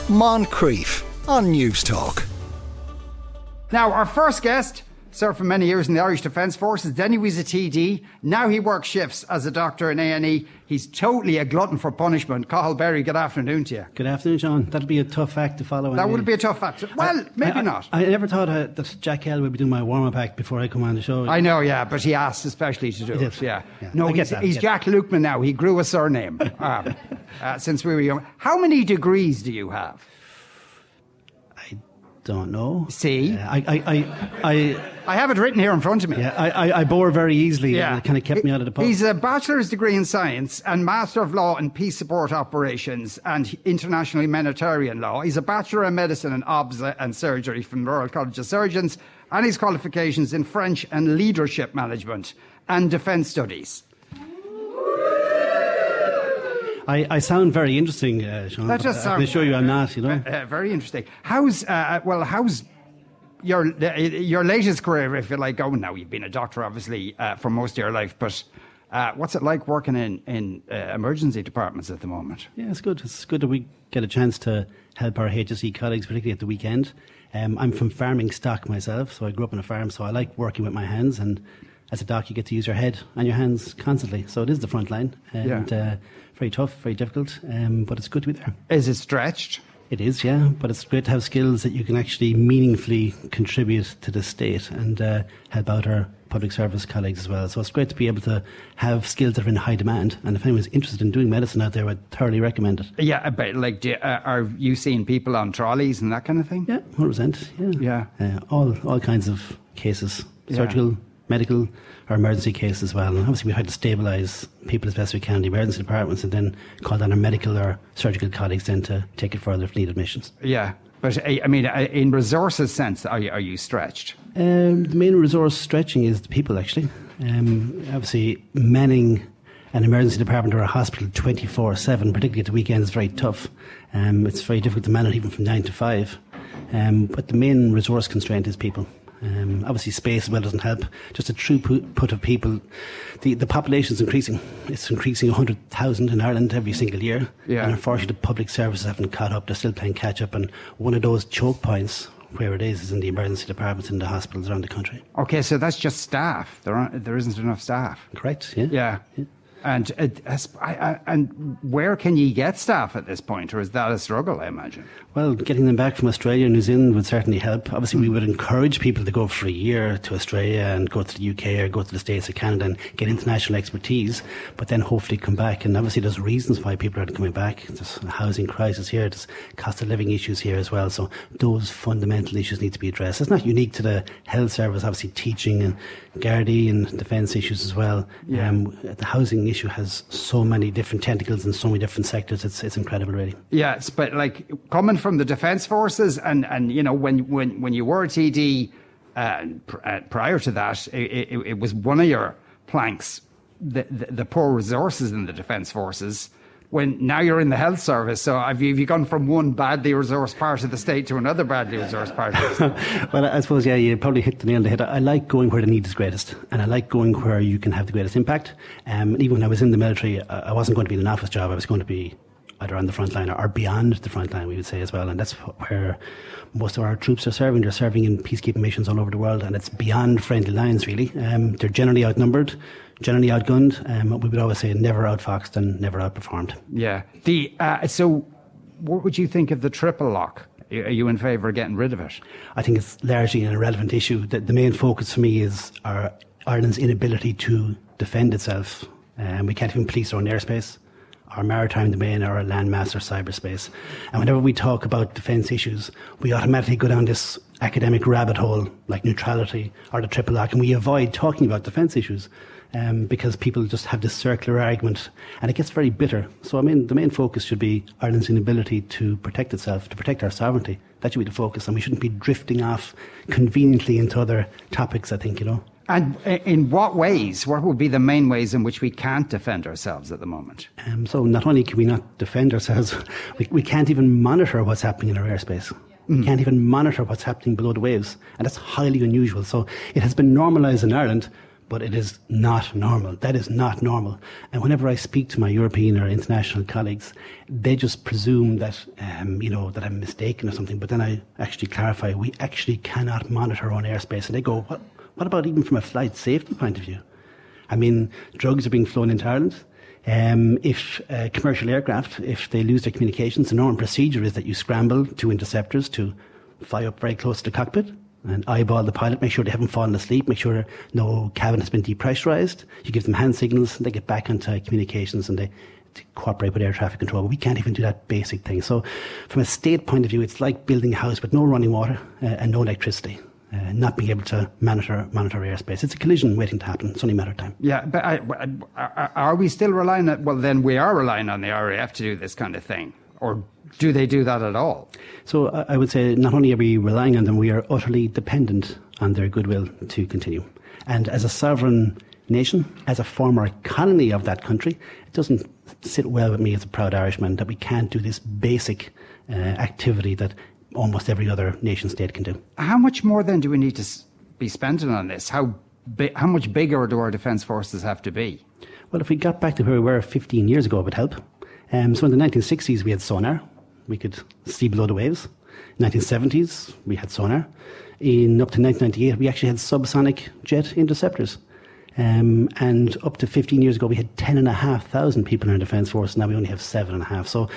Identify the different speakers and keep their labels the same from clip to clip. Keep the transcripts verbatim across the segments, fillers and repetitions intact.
Speaker 1: Moncrief on News Talk.
Speaker 2: Now, our first guest served for many years in the Irish Defence Forces. Then he was a T D. Now he works shifts as a doctor in A and E. He's totally a glutton for punishment. Cathal Berry, good afternoon to you.
Speaker 3: Good afternoon, John. That'll be a tough act to follow.
Speaker 2: That would be a tough act. Well,
Speaker 3: I,
Speaker 2: maybe
Speaker 3: I,
Speaker 2: not.
Speaker 3: I, I never thought uh, that Jack Kell would be doing my warm-up act before I come on the show.
Speaker 2: I know, yeah, but he asked especially to do
Speaker 3: he
Speaker 2: it.
Speaker 3: did.
Speaker 2: Yeah.
Speaker 3: yeah.
Speaker 2: No,
Speaker 3: I
Speaker 2: he's,
Speaker 3: that,
Speaker 2: he's Jack Lukeman now. He grew a surname um, uh, since we were young. How many degrees do you have?
Speaker 3: I don't know.
Speaker 2: See?
Speaker 3: Uh, I, I, I, I,
Speaker 2: I have it written here in front of me.
Speaker 3: Yeah, I, I, I bore very easily.
Speaker 2: Yeah.
Speaker 3: And it kind of kept me out of the pub.
Speaker 2: He's a bachelor's degree in science and Master of Law in Peace Support Operations and International Humanitarian Law. He's a Bachelor in Medicine and Obs and Surgery from the Royal College of Surgeons, and his qualifications in French and Leadership Management and Defence Studies.
Speaker 3: I, I sound very interesting, uh, Sean.
Speaker 2: That just
Speaker 3: I
Speaker 2: sounds,
Speaker 3: can assure you I'm not, you know.
Speaker 2: Uh, uh, very interesting. How's, uh, well, how's your uh, your latest career, if you like, going now? You've been a doctor, obviously, uh, for most of your life, but uh, what's it like working in, in uh, emergency departments at the moment?
Speaker 3: Yeah, it's good. It's good that we get a chance to help our H S E colleagues, particularly at the weekend. Um, I'm from farming stock myself, so I grew up on a farm, so I like working with my hands, and as a doc, you get to use your head and your hands constantly. So it is the front line, and
Speaker 2: yeah.
Speaker 3: uh, very tough, very difficult, um, but it's good to be there.
Speaker 2: Is it stretched?
Speaker 3: It is, yeah, but it's great to have skills that you can actually meaningfully contribute to the state and uh, help out our public service colleagues as well. So it's great to be able to have skills that are in high demand. And if anyone's interested in doing medicine out there, I would thoroughly recommend it.
Speaker 2: Yeah, but like, do, uh, are you seeing people on trolleys and that kind of thing?
Speaker 3: Yeah, one hundred percent. Yeah,
Speaker 2: yeah.
Speaker 3: Uh, all all kinds of cases,
Speaker 2: yeah.
Speaker 3: surgical, medical, or emergency cases as well. And obviously we try to stabilise people as best we can in the emergency departments, and then call on our medical or surgical colleagues then to take it further if need admissions.
Speaker 2: Yeah, but I mean, in resources sense, are you, are you stretched?
Speaker 3: Um, the main resource stretching is the people, actually. Um, obviously, manning an emergency department or a hospital twenty-four seven, particularly at the weekend, is very tough. Um, it's very difficult to man it even from nine to five. Um, but the main resource constraint is people. Um, obviously space as well doesn't help. Just a throughput of people. The the population is increasing. It's increasing one hundred thousand in Ireland every single year.
Speaker 2: Yeah.
Speaker 3: And unfortunately the public services haven't caught up. They're still playing catch up, and one of those choke points where it is is in the emergency departments in the hospitals around the country.
Speaker 2: Okay, so that's just staff. There aren't, there isn't enough staff.
Speaker 3: Correct, yeah.
Speaker 2: Yeah. yeah. And it has, I, I, and where can you get staff at this point, or is that a struggle, I imagine?
Speaker 3: Well, getting them back from Australia and New Zealand would certainly help. Obviously, we would encourage people to go for a year to Australia and go to the U K or go to the States or Canada and get international expertise, but then hopefully come back. And obviously, there's reasons why people aren't coming back. There's a housing crisis here, there's cost of living issues here as well. So those fundamental issues need to be addressed. It's not unique to the health service, obviously, teaching and Gardaí and defence issues as well.
Speaker 2: Yeah.
Speaker 3: Um, the housing issue has so many different tentacles and so many different sectors. It's it's incredible, really.
Speaker 2: Yes, but like coming from the Defence Forces, and, and you know, when when when you were a T D uh, pr- uh, prior to that, it, it, it was one of your planks, the, the the poor resources in the Defence Forces. When now you're in the health service, so have you, have you gone from one badly resourced part of the state to another badly resourced part of the state?
Speaker 3: Well, I suppose, yeah, you probably hit the nail on the head. I like going where the need is greatest, and I like going where you can have the greatest impact. Um, and even when I was in the military, I wasn't going to be in an office job. I was going to be either on the front line or beyond the front line, we would say as well. And that's where most of our troops are serving. They're serving in peacekeeping missions all over the world, and it's beyond friendly lines, really. Um, they're generally outnumbered, generally outgunned. Um, we would always say never outfoxed and never outperformed.
Speaker 2: Yeah. The uh, so, what would you think of the triple lock? Are you in favour of getting rid of it?
Speaker 3: I think it's largely an irrelevant issue. The, the main focus for me is our Ireland's inability to defend itself. Um, we can't even police our own airspace, our maritime domain, or our landmass or cyberspace. And whenever we talk about defence issues, we automatically go down this academic rabbit hole like neutrality or the triple lock, and we avoid talking about defence issues um, because people just have this circular argument, and it gets very bitter. So I mean, the main focus should be Ireland's inability to protect itself, to protect our sovereignty. That should be the focus, and we shouldn't be drifting off conveniently into other topics, I think, you know.
Speaker 2: And in what ways, what would be the main ways in which we can't defend ourselves at the moment?
Speaker 3: Um, so not only can we not defend ourselves, we, we can't even monitor what's happening in our airspace. Mm. We can't even monitor what's happening below the waves. And that's highly unusual. So it has been normalised in Ireland, but it is not normal. That is not normal. And whenever I speak to my European or international colleagues, they just presume that, um, you know, that I'm mistaken or something. But then I actually clarify, we actually cannot monitor our own airspace. And they go, what, what about even from a flight safety point of view? I mean, drugs are being flown into Ireland. Um, if uh, commercial aircraft, if they lose their communications, the normal procedure is that you scramble two interceptors to fly up very close to the cockpit and eyeball the pilot, make sure they haven't fallen asleep, make sure no cabin has been depressurized. You give them hand signals, and they get back into communications and they cooperate with air traffic control. But we can't even do that basic thing. So from a state point of view, it's like building a house with no running water uh, and no electricity. Uh, not being able to monitor monitor airspace. It's a collision waiting to happen. It's only a matter of time.
Speaker 2: Yeah, but I, I, are we still relying on, well, then we are relying on the R A F to do this kind of thing? Or do they do that at all?
Speaker 3: So I, I would say not only are we relying on them, we are utterly dependent on their goodwill to continue. And as a sovereign nation, as a former colony of that country, it doesn't sit well with me as a proud Irishman that we can't do this basic uh, activity that almost every other nation state can do.
Speaker 2: How much more then do we need to be spending on this? How bi- how much bigger do our defence forces have to be?
Speaker 3: Well, if we got back to where we were fifteen years ago, it would help. Um, so in the nineteen sixties, we had sonar. We could see below the waves. In the nineteen seventies, we had sonar. In up to nineteen ninety-eight, we actually had subsonic jet interceptors. Um, and up to fifteen years ago, we had ten and a half thousand people in our defence force. Now we only have seven and a half. So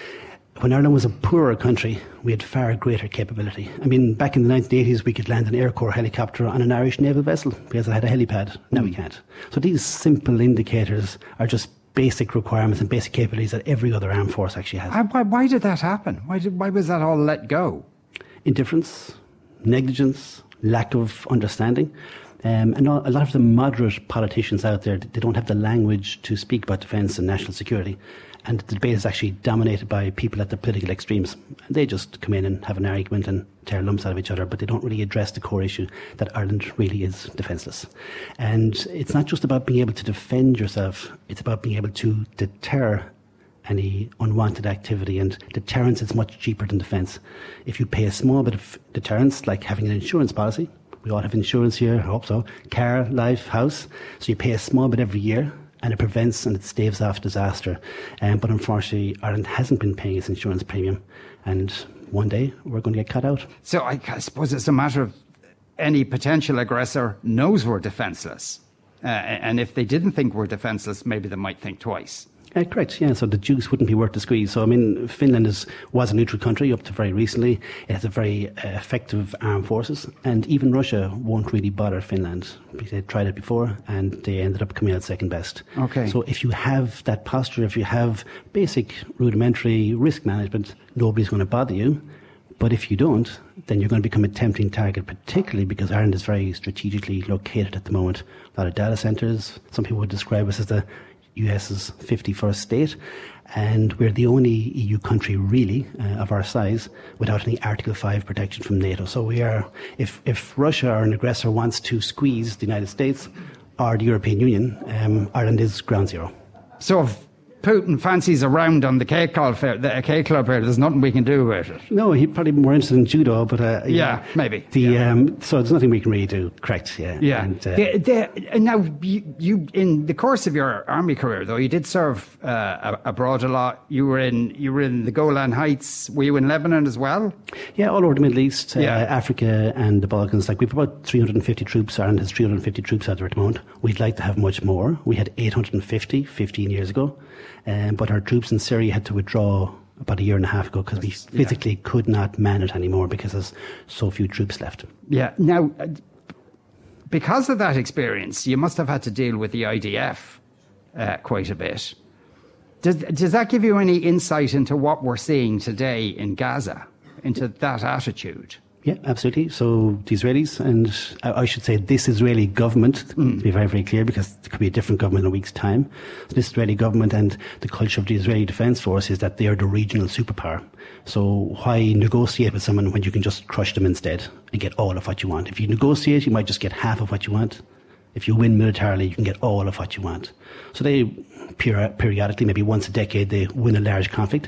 Speaker 3: when Ireland was a poorer country, we had far greater capability. I mean, back in the nineteen eighties, we could land an Air Corps helicopter on an Irish naval vessel because it had a helipad. Now mm. we can't. So these simple indicators are just basic requirements and basic capabilities that every other armed force actually has.
Speaker 2: Why, why did that happen? Why, did, why was that all let go?
Speaker 3: Indifference, negligence, lack of understanding. Um, and a lot of the moderate politicians out there, they don't have the language to speak about defence and national security. And the debate is actually dominated by people at the political extremes. And they just come in and have an argument and tear lumps out of each other, but they don't really address the core issue that Ireland really is defenceless. And it's not just about being able to defend yourself, it's about being able to deter any unwanted activity. And deterrence is much cheaper than defence. If you pay a small bit of deterrence, like having an insurance policy, we all have insurance here, I hope so, car, life, house, so you pay a small bit every year, and it prevents and it staves off disaster. Um, but unfortunately, Ireland hasn't been paying its insurance premium, and one day we're going to get cut out.
Speaker 2: So I, I suppose it's a matter of any potential aggressor knows we're defenceless. Uh, and if they didn't think we're defenceless, maybe they might think twice.
Speaker 3: Uh, correct, yeah, so the juice wouldn't be worth the squeeze. So, I mean, Finland is, was a neutral country up to very recently. It has a very uh, effective armed forces, and even Russia won't really bother Finland. They tried it before, and they ended up coming out second best.
Speaker 2: Okay.
Speaker 3: So if you have that posture, if you have basic rudimentary risk management, nobody's going to bother you. But if you don't, then you're going to become a tempting target, particularly because Ireland is very strategically located at the moment. A lot of data centres. Some people would describe us as the US's fifty-first state, and we're the only E U country really uh, of our size without any Article five protection from NATO. So we are, if, if Russia or an aggressor wants to squeeze the United States or the European Union, um, Ireland is ground zero.
Speaker 2: So if Putin fancies a round on the K Club fair, the K Club fair, there's nothing we can do about it.
Speaker 3: No, he'd probably be more interested in judo, but uh,
Speaker 2: yeah,
Speaker 3: yeah,
Speaker 2: maybe.
Speaker 3: The
Speaker 2: yeah.
Speaker 3: Um, so there's nothing we can really do. Correct? Yeah.
Speaker 2: Yeah.
Speaker 3: And, uh,
Speaker 2: the, the, and now, you, you, in the course of your army career, though, you did serve uh, abroad a lot. You were in, you were in the Golan Heights. Were you in Lebanon as well?
Speaker 3: Yeah, all over the Middle East, uh,
Speaker 2: yeah.
Speaker 3: Africa, and the Balkans. Like we've about three hundred fifty troops. Ireland has three hundred fifty troops out there at the moment. We'd like to have much more. We had eight hundred fifty fifteen years ago. Um, but our troops in Syria had to withdraw about a year and a half ago because we physically yeah. could not man it anymore because there's so few troops left.
Speaker 2: Yeah. Now, uh, because of that experience, you must have had to deal with the I D F uh, quite a bit. Does, does that give you any insight into what we're seeing today in Gaza, into that attitude?
Speaker 3: Yeah, absolutely. So the Israelis, and I should say this Israeli government, mm. to be very, very clear, because it could be a different government in a week's time. So this Israeli government and the culture of the Israeli Defence Force is that they are the regional superpower. So why negotiate with someone when you can just crush them instead and get all of what you want? If you negotiate, you might just get half of what you want. If you win militarily, you can get all of what you want. So they, periodically, maybe once a decade, they win a large conflict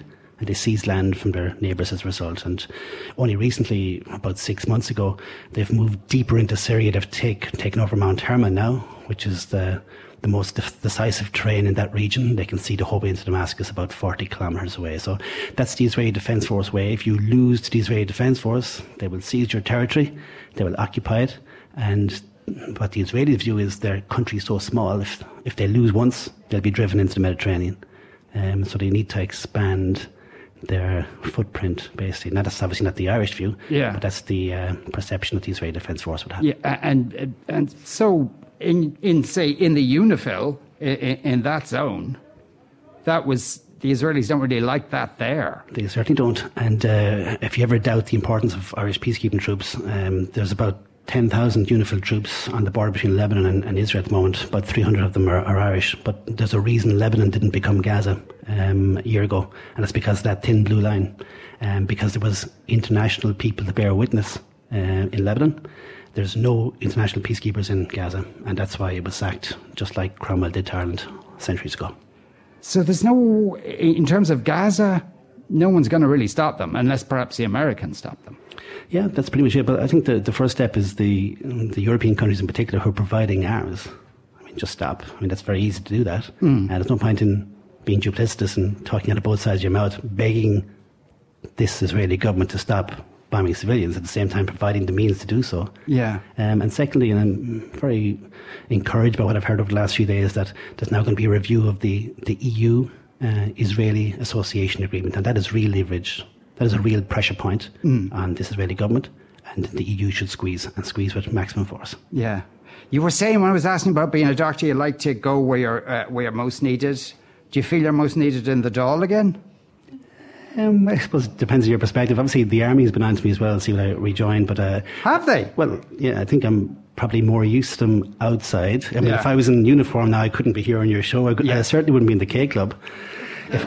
Speaker 3: and they seize land from their neighbours as a result. And only recently, about six months ago, they've moved deeper into Syria. They've take, taken over Mount Hermon now, which is the the most decisive terrain in that region. They can see the hub into Damascus about forty kilometres away. So that's the Israeli Defence Force way. If you lose to the Israeli Defence Force, they will seize your territory, they will occupy it, and what the Israelis view is their country is so small, if if they lose once, they'll be driven into the Mediterranean. Um, so they need to expand their footprint, basically. Now, that's obviously not the Irish view,
Speaker 2: yeah.
Speaker 3: but that's the uh, perception that the Israeli Defence Force would have.
Speaker 2: Yeah, and and so in in say in the UNIFIL in, in that zone, that was the Israelis don't really like that there.
Speaker 3: They certainly don't. And uh, if you ever doubt the importance of Irish peacekeeping troops, um, there's about ten thousand UNIFIL troops on the border between Lebanon and, and Israel at the moment. About three hundred of them are, are Irish. But there's a reason Lebanon didn't become Gaza um, a year ago, and it's because of that thin blue line. Um, because there was international people to bear witness uh, in Lebanon. There's no international peacekeepers in Gaza, and that's why it was sacked, just like Cromwell did to Ireland centuries ago.
Speaker 2: So there's no, in terms of Gaza, no one's going to really stop them, unless perhaps the Americans stop them.
Speaker 3: Yeah, that's pretty much it. But I think the, the first step is the the European countries in particular who are providing arms. I mean, just stop. I mean, that's very easy to do that. Mm. And there's no point in being duplicitous and talking out of both sides of your mouth, begging this Israeli government to stop bombing civilians, at the same time providing the means to do so.
Speaker 2: Yeah.
Speaker 3: Um, and secondly, and I'm very encouraged by what I've heard over the last few days, that there's now going to be a review of the, the E U uh, Israeli Association Agreement, and that is real leverage. That is a real pressure point mm. on this Israeli government, and the E U should squeeze, and squeeze with maximum force.
Speaker 2: Yeah. You were saying when I was asking about being a doctor, you like to go where you're, uh, where you're most needed. Do you feel you're most needed in the Dáil again?
Speaker 3: Um, I suppose it depends on your perspective. Obviously, the army's been on to me as well, see when I rejoined. But uh,
Speaker 2: have they?
Speaker 3: Well, yeah, I think I'm probably more used to them outside. I mean,
Speaker 2: yeah.
Speaker 3: if I was in uniform now, I couldn't be here on your show. I, could,
Speaker 2: yeah.
Speaker 3: I certainly wouldn't be in the K Club. If,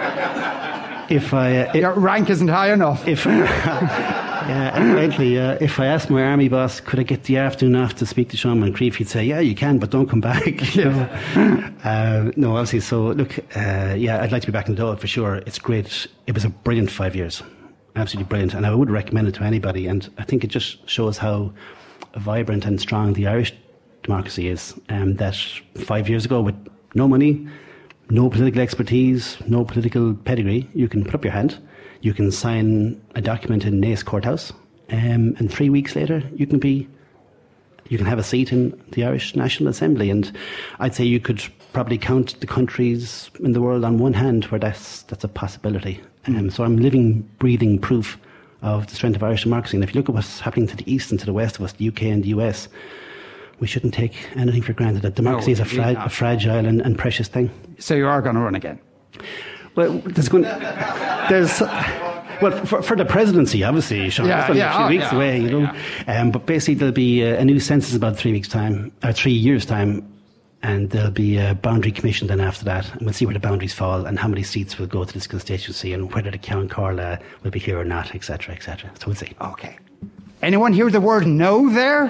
Speaker 3: if I, uh,
Speaker 2: your rank isn't high enough.
Speaker 3: If yeah, evidently, uh, if I asked my army boss, could I get the afternoon off to speak to Sean Moncrief, he'd say, yeah, you can, but don't come back. Yeah. uh, no, obviously. So look, uh, yeah, I'd like to be back in the Dáil for sure. It's great. It was a brilliant five years, absolutely brilliant, and I would recommend it to anybody. And I think it just shows how vibrant and strong the Irish democracy is. Um, that five years ago, with no money, no political expertise, no political pedigree, you can put up your hand. You can sign a document in Naas Courthouse, um, and three weeks later you can be, you can have a seat in the Irish National Assembly. And I'd say you could probably count the countries in the world on one hand where that's that's a possibility. Mm. Um, so I'm living, breathing proof of the strength of Irish democracy. And if you look at what's happening to the east and to the west of us, the U K and the U S, we shouldn't take anything for granted. That democracy no, is a, fra- a fragile and, and precious thing.
Speaker 2: So you are going to run again?
Speaker 3: Well, there's going. There's well for, for the presidency, obviously, Sean.
Speaker 2: Yeah,
Speaker 3: it's only
Speaker 2: yeah,
Speaker 3: a few
Speaker 2: oh,
Speaker 3: weeks
Speaker 2: yeah,
Speaker 3: away, you know.
Speaker 2: Yeah.
Speaker 3: Um, but basically, there'll be a, a new census in about three weeks' time, or three years' time, and there'll be a boundary commission then after that, and we'll see where the boundaries fall and how many seats will go to this constituency and whether the Count Corla will be here or not, et cetera, et cetera. So we'll see.
Speaker 2: Okay. Anyone hear the word no there?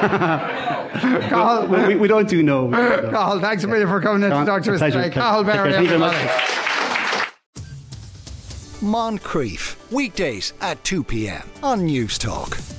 Speaker 3: Cathal, we, we don't do no.
Speaker 2: Cathal, thanks a million for coming in to talk to us today. Cathal Berry, everybody.
Speaker 1: Moncrief, weekdays at two p.m. on News Talk.